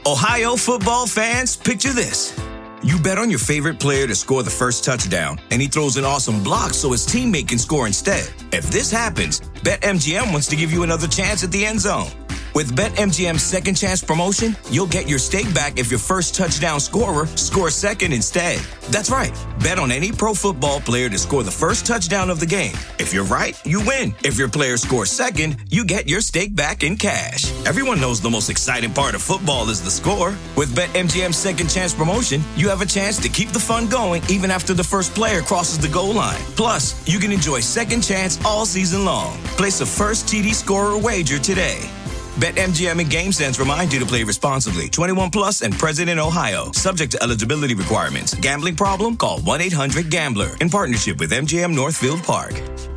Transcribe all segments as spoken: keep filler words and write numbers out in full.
Ohio football fans, picture this. You bet on your favorite player to score the first touchdown, and he throws an awesome block so his teammate can score instead. If this happens, BetMGM wants to give you another chance at the end zone. With BetMGM's Second Chance promotion, you'll get your stake back if your first touchdown scorer scores second instead. That's right. Bet on any pro football player to score the first touchdown of the game. If you're right, you win. If your player scores second, you get your stake back in cash. Everyone knows the most exciting part of football is the score. With BetMGM's Second Chance promotion, you have a chance to keep the fun going even after the first player crosses the goal line. Plus, you can enjoy Second Chance all season long. Place a first T D scorer wager today. BetMGM and GameSense remind you to play responsibly. twenty-one plus and present in Ohio. Subject to eligibility requirements. Gambling problem? Call one eight hundred gambler. In partnership with M G M Northfield Park.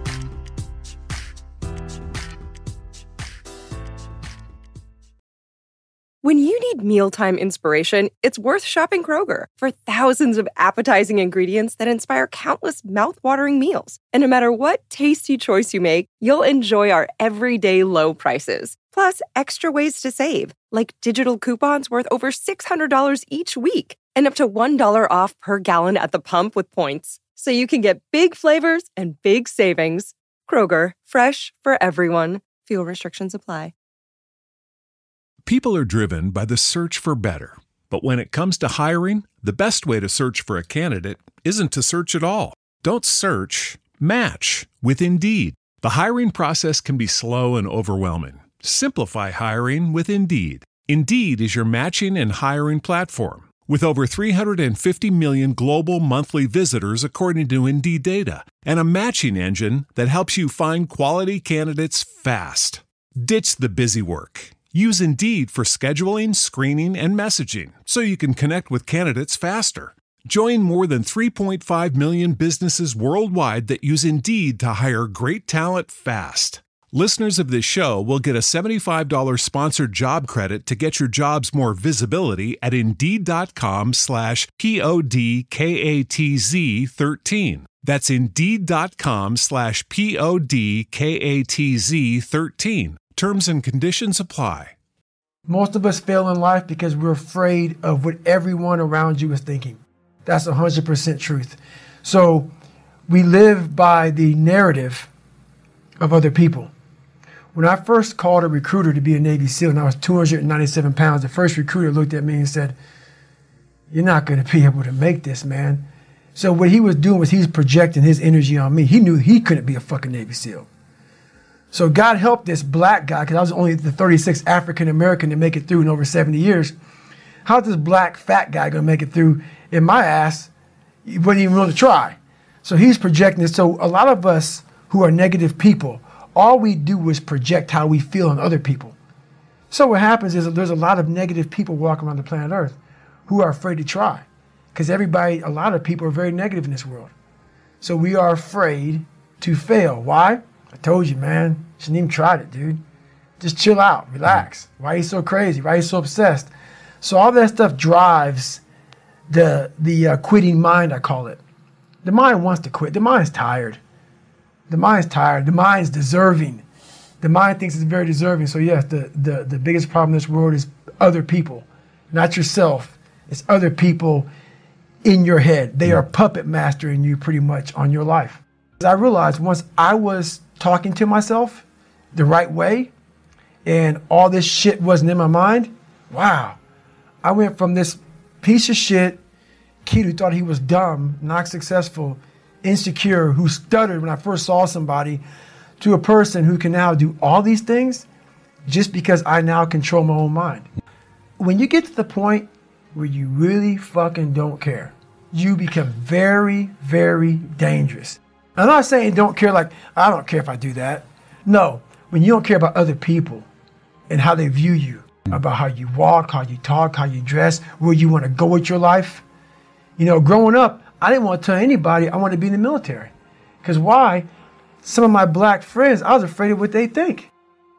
When you need mealtime inspiration, it's worth shopping Kroger for thousands of appetizing ingredients that inspire countless mouthwatering meals. And no matter what tasty choice you make, you'll enjoy our everyday low prices. Plus, extra ways to save, like digital coupons worth over six hundred dollars each week and up to one dollar off per gallon at the pump with points. So you can get big flavors and big savings. Kroger, fresh for everyone. Fuel restrictions apply. People are driven by the search for better. But when it comes to hiring, the best way to search for a candidate isn't to search at all. Don't search, match with Indeed. The hiring process can be slow and overwhelming. Simplify hiring with Indeed. Indeed is your matching and hiring platform. With over three hundred fifty million global monthly visitors according to Indeed data, and a matching engine that helps you find quality candidates fast. Ditch the busy work. Use Indeed for scheduling, screening, and messaging so you can connect with candidates faster. Join more than three point five million businesses worldwide that use Indeed to hire great talent fast. Listeners of this show will get a seventy-five dollars sponsored job credit to get your jobs more visibility at Indeed.com slash P-O-D-K-A-T-Z 13. That's Indeed.com slash P-O-D-K-A-T-Z 13. Terms and conditions apply. Most of us fail in life because we're afraid of what everyone around you is thinking. That's one hundred percent truth. So we live by the narrative of other people. When I first called a recruiter to be a Navy SEAL and I was two hundred ninety-seven pounds, the first recruiter looked at me and said, "You're not going to be able to make this, man." So what he was doing was he was projecting his energy on me. He knew he couldn't be a fucking Navy SEAL. So God help this black guy, because I was only the thirty-sixth African American to make it through in over seventy years. How's this black fat guy going to make it through in my ass? He wasn't even willing to try. So he's projecting this. So a lot of us who are negative people, all we do is project how we feel on other people. So what happens is that there's a lot of negative people walking around the planet Earth who are afraid to try. Because everybody, a lot of people are very negative in this world. So we are afraid to fail. Why? I told you, man. Shouldn't even tried it, dude. Just chill out, relax. Why are you so crazy? Why are you so obsessed? So all that stuff drives the the uh, quitting mind, I call it. The mind wants to quit. The mind's tired. The mind's tired. The mind's deserving. The mind thinks it's very deserving. So yes, the, the, the biggest problem in this world is other people, not yourself. It's other people in your head. They are puppet mastering you pretty much on your life. I realized once I was talking to myself the right way and all this shit wasn't in my mind, wow, I went from this piece of shit kid who thought he was dumb, not successful, insecure, who stuttered when I first saw somebody, to a person who can now do all these things just because I now control my own mind. When you get to the point where you really fucking don't care, you become very, very dangerous. I'm not saying don't care like, I don't care if I do that. No, when you don't care about other people and how they view you, about how you walk, how you talk, how you dress, where you want to go with your life. You know, growing up, I didn't want to tell anybody I wanted to be in the military. Because why? Some of my black friends, I was afraid of what they think.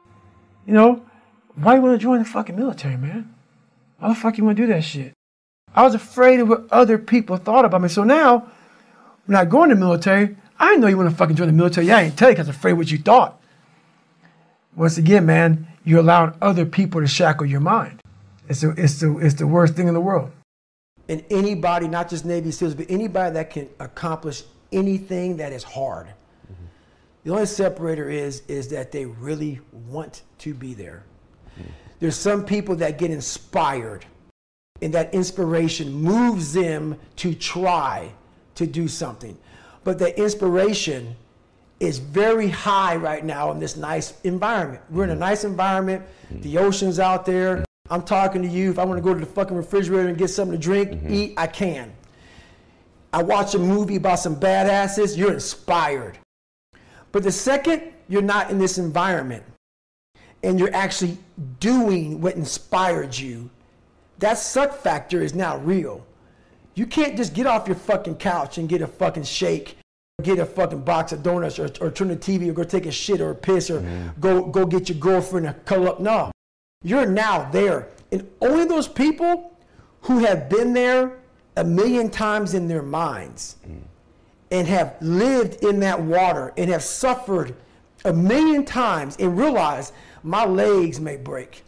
You know, why you want to join the fucking military, man? Why the fuck you want to do that shit? I was afraid of what other people thought about me. So now, when I go in the military, I didn't know you want to fucking join the military. Yeah, I didn't tell you because I was afraid of what you thought. Once again, man, you're allowing other people to shackle your mind. It's the, it's the, it's the worst thing in the world. And anybody, not just Navy SEALs, but anybody that can accomplish anything that is hard, mm-hmm. the only separator is, is that they really want to be there. Mm-hmm. There's some people that get inspired, and that inspiration moves them to try to do something. But that inspiration is very high right now in this nice environment. We're in a nice environment. The ocean's out there. I'm talking to you. If I want to go to the fucking refrigerator and get something to drink, mm-hmm. eat, I can. I watch a movie about some badasses, you're inspired. But the second you're not in this environment and you're actually doing what inspired you, that suck factor is now real. You can't just get off your fucking couch and get a fucking shake, get a fucking box of donuts, or, or turn the T V, or go take a shit or a piss, or mm-hmm. go go get your girlfriend to cuddle up. No, you're now there. And only those people who have been there a million times in their minds mm. and have lived in that water and have suffered a million times and realize my legs may break,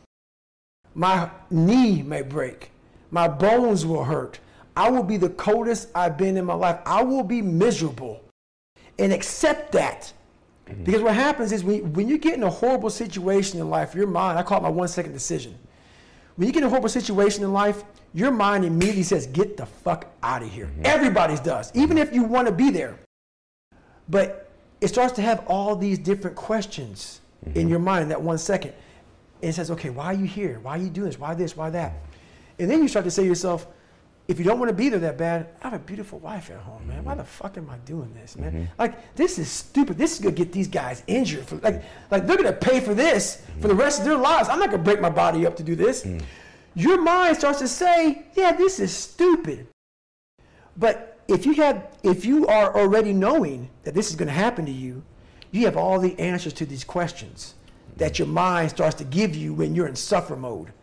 my knee may break, my bones will hurt, I will be the coldest I've been in my life, I will be miserable, and accept that. Mm-hmm. Because what happens is when, when you get in a horrible situation in life, your mind, I call it my one second decision. When you get in a horrible situation in life, your mind immediately says, get the fuck out of here. Mm-hmm. Everybody's does, even if you want to be there. But it starts to have all these different questions mm-hmm. in your mind in that one second. And it says, okay, why are you here? Why are you doing this? Why this? Why that? And then you start to say to yourself, if you don't want to be there that bad, I have a beautiful wife at home, man. Why the fuck am I doing this, man? Mm-hmm. Like, this is stupid. This is going to get these guys injured. For, like, like, they're going to pay for this mm-hmm. for the rest of their lives. I'm not going to break my body up to do this. Mm-hmm. Your mind starts to say, yeah, this is stupid. But if you have, if you are already knowing that this is going to happen to you, you have all the answers to these questions that your mind starts to give you when you're in suffer mode.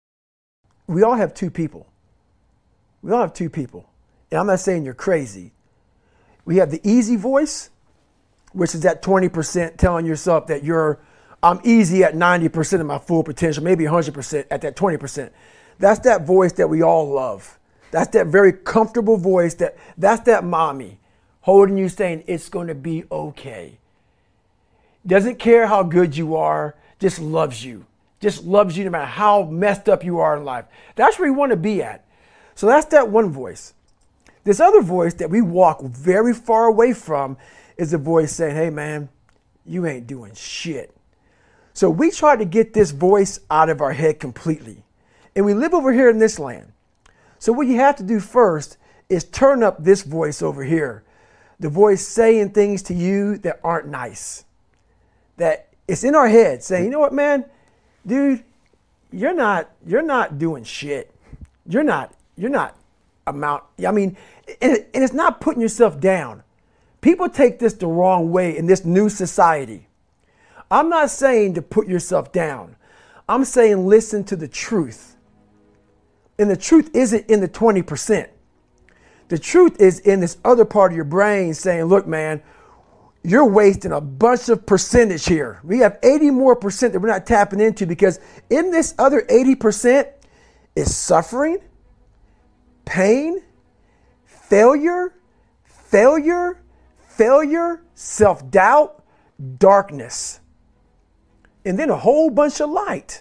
We all have two people. We all have two people. And I'm not saying you're crazy. We have the easy voice, which is that twenty percent telling yourself that you're, I'm easy at ninety percent of my full potential, maybe one hundred percent at that twenty percent. That's that voice that we all love. That's that very comfortable voice, that that's that mommy holding you saying it's going to be okay. Doesn't care how good you are, just loves you. Just loves you no matter how messed up you are in life. That's where you want to be at. So that's that one voice. This other voice that we walk very far away from is the voice saying, hey man, you ain't doing shit. So we try to get this voice out of our head completely. And we live over here in this land. So what you have to do first is turn up this voice over here. The voice saying things to you that aren't nice. That it's in our head saying, you know what, man, dude, you're not, you're not doing shit. You're not, you're not amount. I mean, and, and it's not putting yourself down. People take this the wrong way in this new society. I'm not saying to put yourself down. I'm saying listen to the truth. And the truth isn't in the twenty percent. The truth is in this other part of your brain saying, look, man, you're wasting a bunch of percentage here. We have eighty more percent that we're not tapping into, because in this other eighty percent is suffering, pain, failure, failure, failure, self-doubt, darkness, and then a whole bunch of light.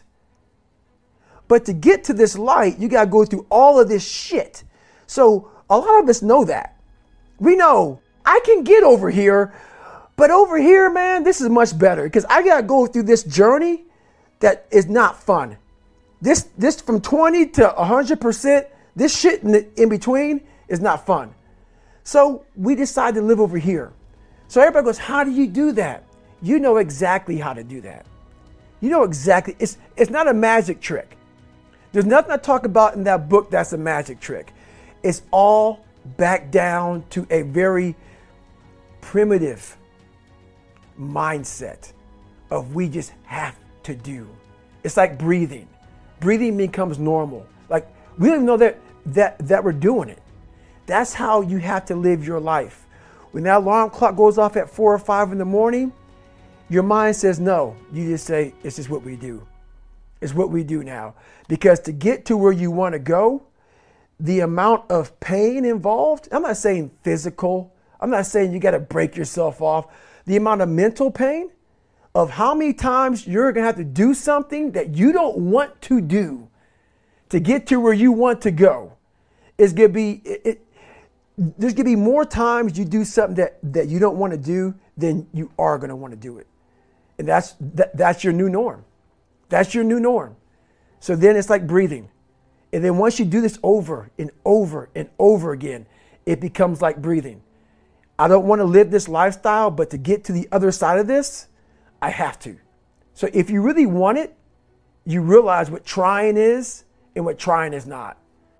But to get to this light, you got to go through all of this shit. So a lot of us know that. We know I can get over here, but over here, man, this is much better, because I got to go through this journey that is not fun. This, this from twenty to one hundred percent, this shit in, the, in between is not fun. So we decide to live over here. So everybody goes, how do you do that? You know exactly how to do that. You know exactly. It's, it's not a magic trick. There's nothing I talk about in that book that's a magic trick. It's all back down to a very primitive mindset of we just have to do. It's like breathing. Breathing becomes normal. Like we don't even know that, that, that we're doing it. That's how you have to live your life. When that alarm clock goes off at four or five in the morning, your mind says no. You just say, it's just what we do. is what we do now. Because to get to where you want to go, the amount of pain involved, I'm not saying physical, I'm not saying you got to break yourself off. The amount of mental pain of how many times you're going to have to do something that you don't want to do to get to where you want to go is going to be, it, it, there's going to be more times you do something that, that you don't want to do than you are going to want to do it. And that's, that, that's your new norm. That's your new norm. So then it's like breathing. And then once you do this over and over and over again, it becomes like breathing. I don't want to live this lifestyle, but to get to the other side of this, I have to. So if you really want it, you realize what trying is and what trying is not.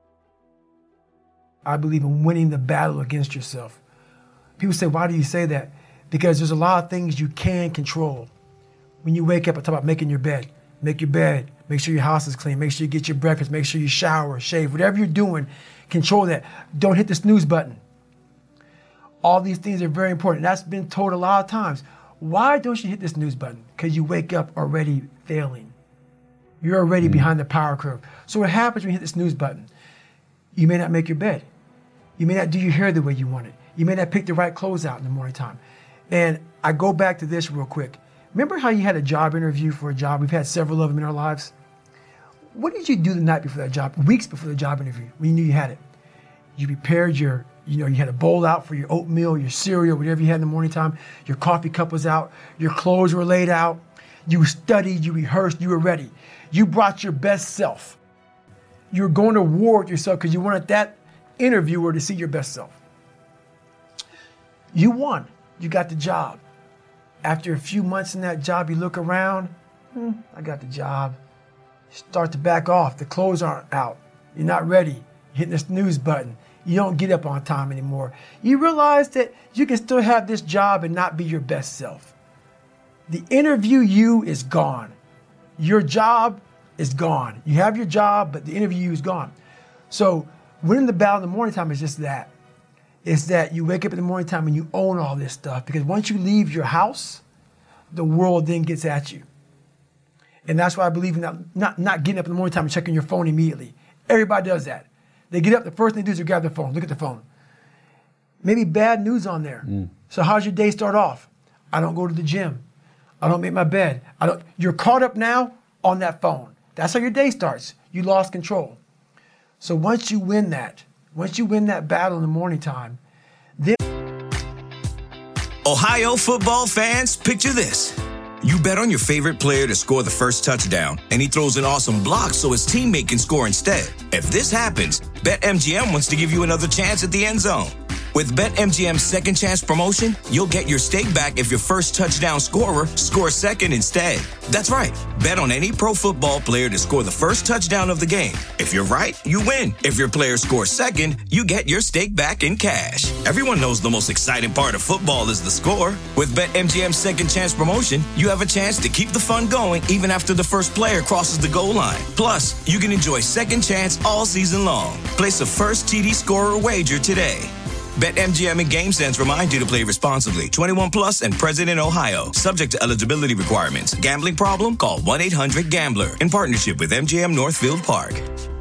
I believe in winning the battle against yourself. People say, why do you say that? Because there's a lot of things you can control. When you wake up, I talk about making your bed. Make your bed. Make sure your house is clean. Make sure you get your breakfast. Make sure you shower, shave. Whatever you're doing, control that. Don't hit the snooze button. All these things are very important. That's been told a lot of times. Why don't you hit the snooze button? Because you wake up already failing. You're already mm-hmm. behind the power curve. So what happens when you hit the snooze button? You may not make your bed. You may not do your hair the way you want it. You may not pick the right clothes out in the morning time. And I go back to this real quick. Remember how you had a job interview for a job? We've had several of them in our lives. What did you do the night before that job, weeks before the job interview, when you knew you had it? You prepared your, you know, you had a bowl out for your oatmeal, your cereal, whatever you had in the morning time. Your coffee cup was out. Your clothes were laid out. You studied, you rehearsed, you were ready. You brought your best self. You were going to war with yourself because you wanted that interviewer to see your best self. You won. You got the job. After a few months in that job, you look around, hmm, I got the job. You start to back off. The clothes aren't out. You're not ready. You're hitting the snooze button. You don't get up on time anymore. You realize that you can still have this job and not be your best self. The interview you is gone. Your job is gone. You have your job, but the interview you is gone. So winning the battle in the morning time is just that. It's that you wake up in the morning time and you own all this stuff, because once you leave your house, the world then gets at you. And that's why I believe in not, not, not getting up in the morning time and checking your phone immediately. Everybody does that. They get up, the first thing they do is grab their phone, look at the phone. Maybe bad news on there. Mm. So how's your day start off? I don't go to the gym. I don't make my bed. I don't. You're caught up now on that phone. That's how your day starts. You lost control. So once you win that, once you win that battle in the morning time, then... Ohio football fans, picture this. You bet on your favorite player to score the first touchdown, and he throws an awesome block so his teammate can score instead. If this happens, BetMGM wants to give you another chance at the end zone. With BetMGM's second chance promotion, you'll get your stake back if your first touchdown scorer scores second instead. That's right. Bet on any pro football player to score the first touchdown of the game. If you're right, you win. If your player scores second, you get your stake back in cash. Everyone knows the most exciting part of football is the score. With BetMGM's second chance promotion, you have a chance to keep the fun going even after the first player crosses the goal line. Plus, you can enjoy second chance all season long. Place a first T D scorer wager today. BetMGM and GameSense remind you to play responsibly. twenty-one plus and present in Ohio. Subject to eligibility requirements. Gambling problem? Call one eight hundred gambler. In partnership with M G M Northfield Park.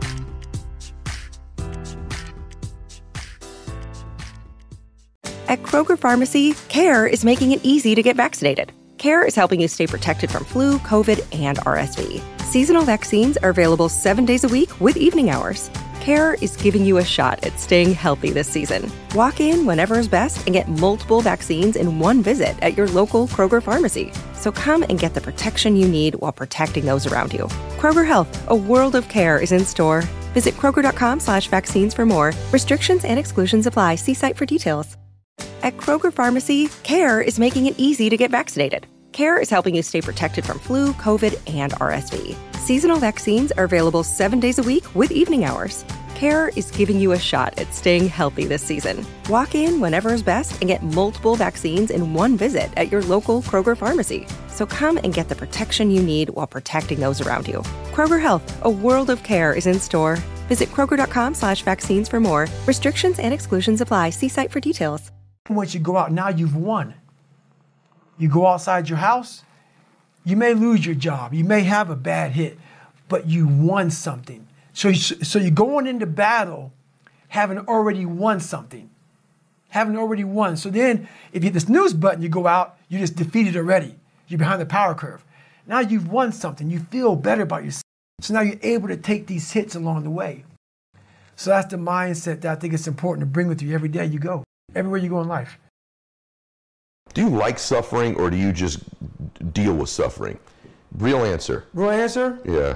At Kroger Pharmacy, CARE is making it easy to get vaccinated. CARE is helping you stay protected from flu, COVID, and R S V. Seasonal vaccines are available seven days a week with evening hours. CARE is giving you a shot at staying healthy this season. Walk in whenever is best and get multiple vaccines in one visit at your local Kroger pharmacy. So come and get the protection you need while protecting those around you. Kroger Health, a world of care, is in store. Visit Kroger.com slash vaccines for more. Restrictions and exclusions apply. See site for details. At Kroger Pharmacy, CARE is making it easy to get vaccinated. CARE is helping you stay protected from flu, COVID, and R S V. Seasonal vaccines are available seven days a week with evening hours. CARE is giving you a shot at staying healthy this season. Walk in whenever is best and get multiple vaccines in one visit at your local Kroger pharmacy. So come and get the protection you need while protecting those around you. Kroger Health, a world of care, is in store. Visit Kroger.com slash vaccines for more. Restrictions and exclusions apply. See site for details. Once you go out, now you've won. You go outside your house, you may lose your job. You may have a bad hit. but you won something. So, you, so you're going into battle having already won something, having already won. So then if you hit the snooze button, you go out, you're just defeated already. You're behind the power curve. Now you've won something. You feel better about yourself. So now you're able to take these hits along the way. So that's the mindset that I think it's important to bring with you every day you go, everywhere you go in life. Do you like suffering or do you just deal with suffering? Real answer. Real answer? Yeah.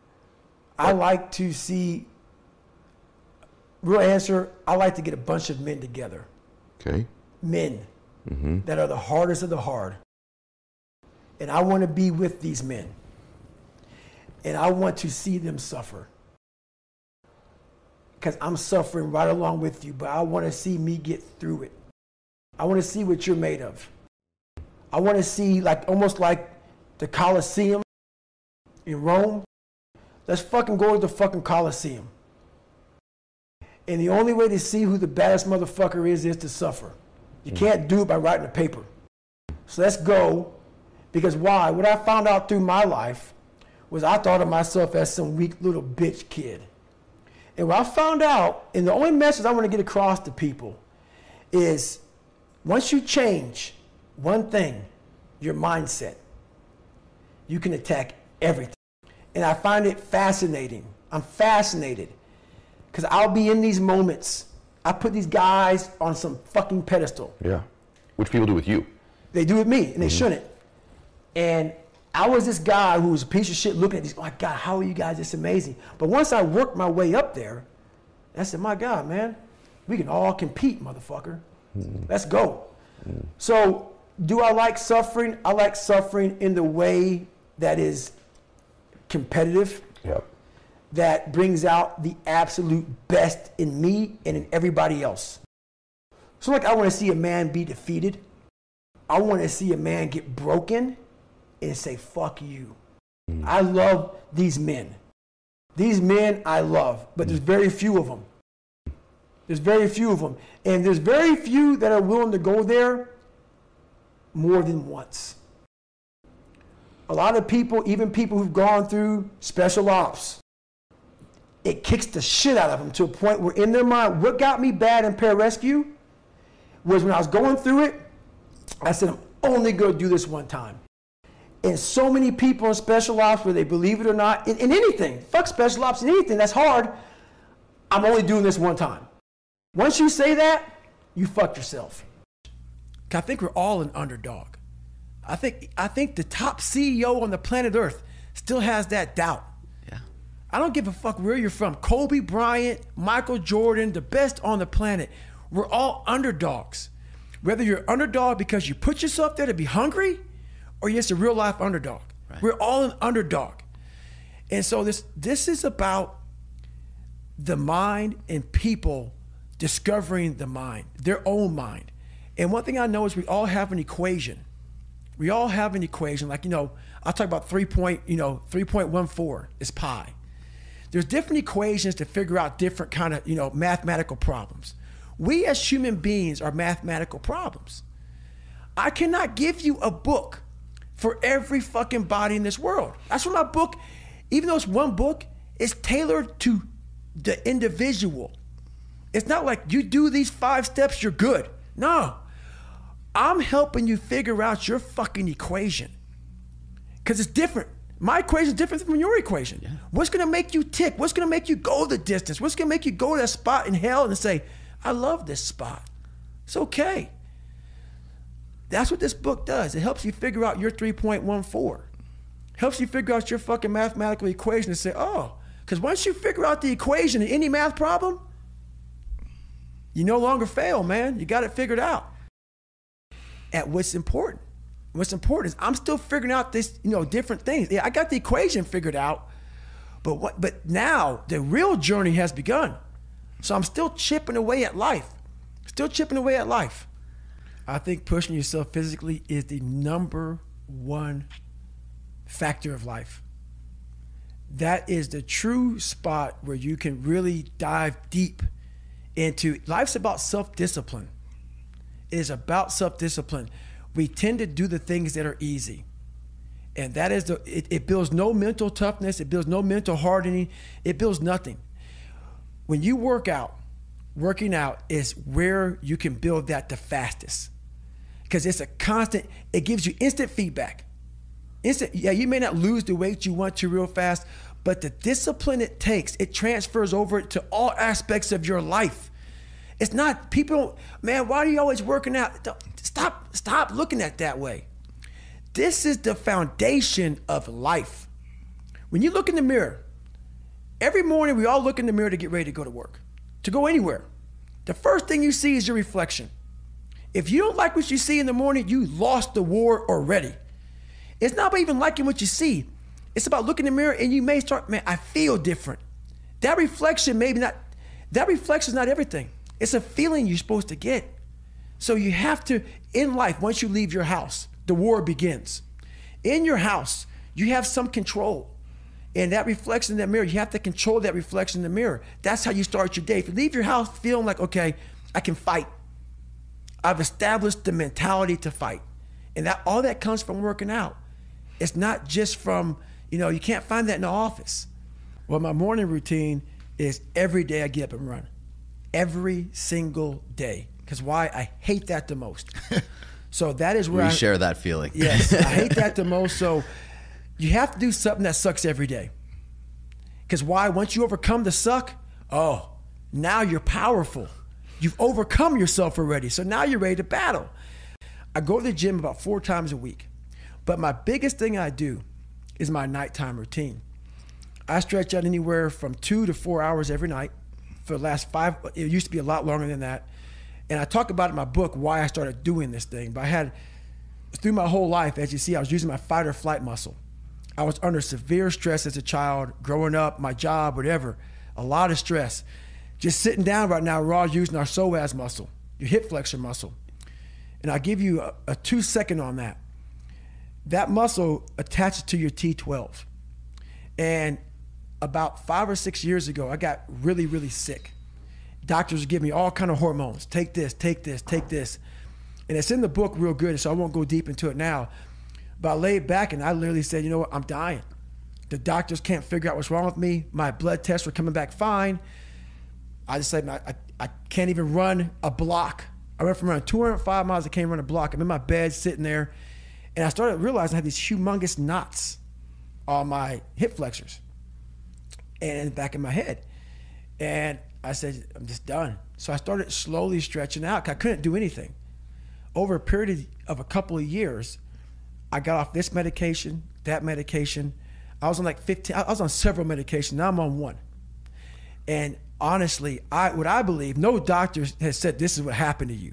I like to see, real answer, I like to get a bunch of men together. Okay. Men mm-hmm. that are the hardest of the hard. And I want to be with these men. And I want to see them suffer. Because I'm suffering right along with you, but I want to see me get through it. I want to see what you're made of. I want to see, like, almost like the Colosseum in Rome. Let's fucking go to the fucking Colosseum. And the only way to see who the baddest motherfucker is is to suffer. You can't do it by writing a paper. So let's go. Because why? What I found out through my life was I thought of myself as some weak little bitch kid. And what I found out, and the only message I want to get across to people is once you change one thing, your mindset, you can attack everything. And I find it fascinating. I'm fascinated because I'll be in these moments. I put these guys on some fucking pedestal. Yeah. Which people do with you. They do with me, and they mm-hmm. shouldn't. And I was this guy who was a piece of shit looking at these, oh my God, how are you guys this amazing? But once I worked my way up there, I said, my God, man, we can all compete, motherfucker. Mm-hmm. Let's go. Mm-hmm. So do I like suffering? I like suffering in the way that is competitive, yep. that brings out the absolute best in me and in everybody else. So like I want to see a man be defeated. I want to see a man get broken and say, fuck you. Mm. I love these men. These men I love, but there's very few of them. There's very few of them. And there's very few that are willing to go there more than once. A lot of people, even people who've gone through special ops, it kicks the shit out of them to a point where in their mind, what got me bad in pararescue was when I was going through it, I said, I'm only going to do this one time. And so many people in special ops, whether they believe it or not, in, in anything, fuck special ops in anything, that's hard, I'm only doing this one time. Once you say that, you fucked yourself. I think we're all an underdog. I think I think the top C E O on the planet Earth still has that doubt. Yeah. I don't give a fuck where you're from. Kobe Bryant, Michael Jordan, the best on the planet. We're all underdogs. Whether you're underdog because you put yourself there to be hungry or you're just a real life underdog. Right. We're all an underdog. And so this this is about the mind and people discovering the mind, their own mind. And one thing I know is we all have an equation. We all have an equation, like, you know, I'll talk about three point, you know, three point one four is pi. There's different equations to figure out different kind of, you know, mathematical problems. We as human beings are mathematical problems. I cannot give you a book for every fucking body in this world. That's why my book, even though it's one book, is tailored to the individual. It's not like you do these five steps, you're good. No. I'm helping you figure out your fucking equation. Because it's different. My equation is different from your equation. Yeah. What's going to make you tick? What's going to make you go the distance? What's going to make you go to that spot in hell and say, I love this spot. It's okay. That's what this book does. It helps you figure out your three point one four. Helps you figure out your fucking mathematical equation and say, oh, because once you figure out the equation in any math problem, you no longer fail, man. You got it figured out. At what's important. What's important is I'm still figuring out this, you know, different things. Yeah, I got the equation figured out, but what? But now the real journey has begun. So I'm still chipping away at life. Still chipping away at life. I think pushing yourself physically is the number one factor of life. That is the true spot where you can really dive deep into. Life's about self-discipline. It is about self-discipline. We tend to do the things that are easy. And that is the, it, it builds no mental toughness. It builds no mental hardening. It builds nothing. When you work out, working out is where you can build that the fastest. Because it's a constant, it gives you instant feedback. Instant, yeah, you may not lose the weight you want to real fast, but the discipline it takes, it transfers over to all aspects of your life. It's not, people, man, why are you always working out? Don't, stop, stop looking at it that way. This is the foundation of life. When you look in the mirror, every morning we all look in the mirror to get ready to go to work, to go anywhere. The first thing you see is your reflection. If you don't like what you see in the morning, you lost the war already. It's not about even liking what you see. It's about looking in the mirror and you may start, man, I feel different. That reflection, maybe not, that reflection is not everything. It's a feeling you're supposed to get. So you have to, in life, once you leave your house, the war begins. In your house, you have some control. And that reflection in that mirror, you have to control that reflection in the mirror. That's how you start your day. If you leave your house feeling like, okay, I can fight. I've established the mentality to fight. And that all that comes from working out. It's not just from, you know, you can't find that in the office. Well, my morning routine is every day I get up and run. Every single day. Because why? I hate that the most. So that is where we I share that feeling. Yes, I hate that the most. So you have to do something that sucks every day. Because why? Once you overcome the suck, oh, now you're powerful. You've overcome yourself already. So now you're ready to battle. I go to the gym about four times a week. But my biggest thing I do is my nighttime routine. I stretch out anywhere from two to four hours every night for the last five. It used to be a lot longer than that. And I talk about in my book why I started doing this thing. But I had, through my whole life, as you see, I was using my fight or flight muscle. I was under severe stress as a child, growing up, my job, whatever, a lot of stress. Just sitting down right now, we're all using our psoas muscle, your hip flexor muscle. And I'll give you a, a two second on that. That muscle attaches to your T twelve. And about five or six years ago, I got really, really sick. Doctors would give me all kind of hormones. Take this, take this, take this. And it's in the book real good, so I won't go deep into it now. But I laid back and I literally said, you know what, I'm dying. The doctors can't figure out what's wrong with me. My blood tests were coming back fine. I just said, I, I, I can't even run a block. I went from running two hundred five miles, I can't run a block. I'm in my bed sitting there. And I started realizing I had these humongous knots on my hip flexors and in the back of my head. And I said, I'm just done. So I started slowly stretching out because I couldn't do anything. Over a period of a couple of years, I got off this medication, that medication. I was on like fifteen, I was on several medications. Now I'm on one. And honestly, I what I believe, no doctor has said this is what happened to you.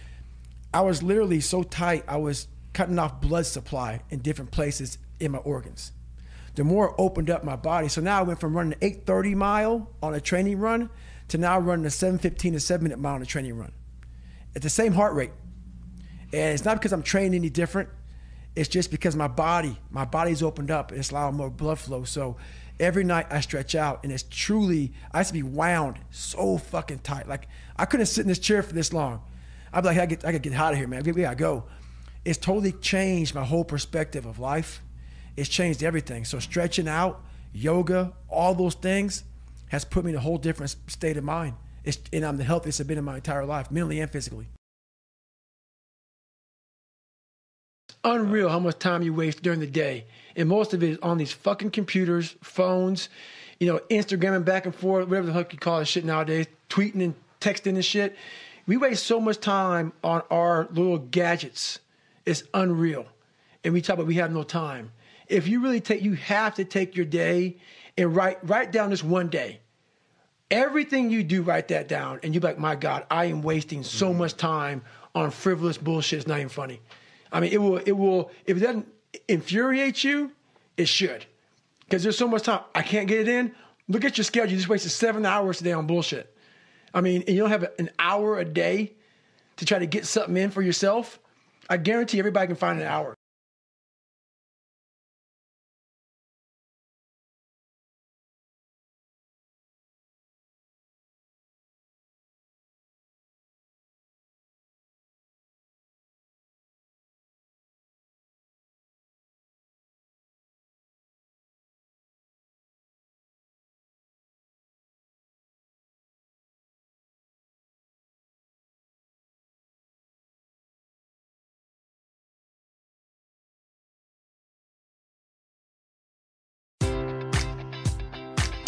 I was literally so tight, I was cutting off blood supply in different places in my organs. The more it opened up my body. So now I went from running an eight thirty mile on a training run to now running a seven fifteen to seven minute mile on a training run at the same heart rate. And it's not because I'm training any different. It's just because my body, my body's opened up and it's allowing more blood flow. So every night I stretch out and it's truly, I used to be wound so fucking tight. Like I couldn't sit in this chair for this long. I'd be like, I get, I gotta get out of here, man. We gotta go. It's totally changed my whole perspective of life. It's changed everything. So stretching out, yoga, all those things has put me in a whole different state of mind. It's, and I'm the healthiest I've been in my entire life, mentally and physically. Unreal how much time you waste during the day. And most of it is on these fucking computers, phones, you know, Instagramming back and forth, whatever the fuck you call this shit nowadays, tweeting and texting and shit. We waste so much time on our little gadgets. It's unreal. And we talk about we have no time. If you really take, you have to take your day and write, write down this one day. Everything you do, write that down. And you're like, my God, I am wasting so much time on frivolous bullshit. It's not even funny. I mean, it will, it will, if it doesn't infuriate you, it should. Because there's so much time. I can't get it in. Look at your schedule. You just wasted seven hours today on bullshit. I mean, and you don't have an hour a day to try to get something in for yourself. I guarantee everybody can find an hour.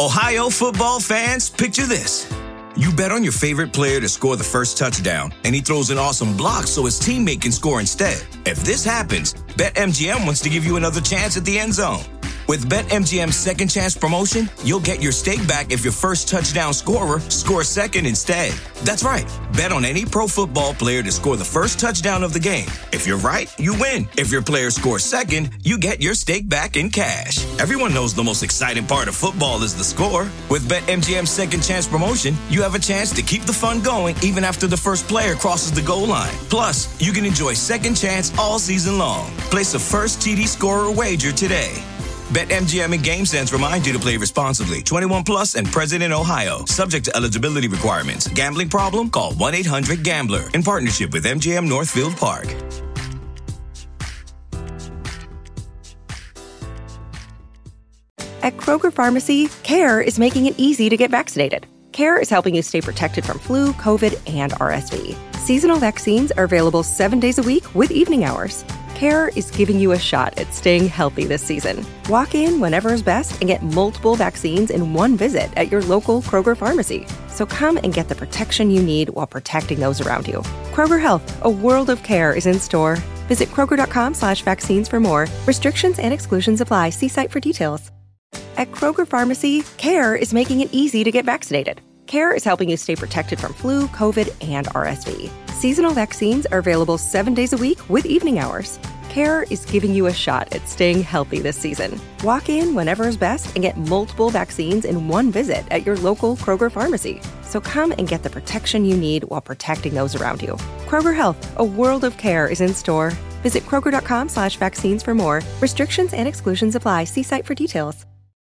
Ohio football fans, picture this. You bet on your favorite player to score the first touchdown, and he throws an awesome block so his teammate can score instead. If this happens, BetMGM wants to give you another chance at the end zone. With BetMGM's second chance promotion, you'll get your stake back if your first touchdown scorer scores second instead. That's right. Bet on any pro football player to score the first touchdown of the game. If you're right, you win. If your player scores second, you get your stake back in cash. Everyone knows the most exciting part of football is the score. With BetMGM's second chance promotion, you have a chance to keep the fun going even after the first player crosses the goal line. Plus, you can enjoy second chance all season long. Place a first T D scorer wager today. BetMGM and GameSense remind you to play responsibly. twenty-one plus and present in Ohio. Subject to eligibility requirements. Gambling problem? Call one eight hundred gambler. In partnership with M G M Northfield Park. At Kroger Pharmacy, CARE is making it easy to get vaccinated. CARE is helping you stay protected from flu, COVID, and R S V. Seasonal vaccines are available seven days a week with evening hours. CARE is giving you a shot at staying healthy this season. Walk in whenever is best and get multiple vaccines in one visit at your local Kroger pharmacy. So come and get the protection you need while protecting those around you. Kroger Health, a world of care is in store. Visit Kroger.com slash vaccines for more. Restrictions and exclusions apply. See site for details. At Kroger Pharmacy, CARE is making it easy to get vaccinated. CARE is helping you stay protected from flu, COVID, and R S V. Seasonal vaccines are available seven days a week with evening hours. CARE is giving you a shot at staying healthy this season. Walk in whenever is best and get multiple vaccines in one visit at your local Kroger pharmacy. So come and get the protection you need while protecting those around you. Kroger Health, a world of care is in store. Visit Kroger.com slash vaccines for more. Restrictions and exclusions apply. See site for details.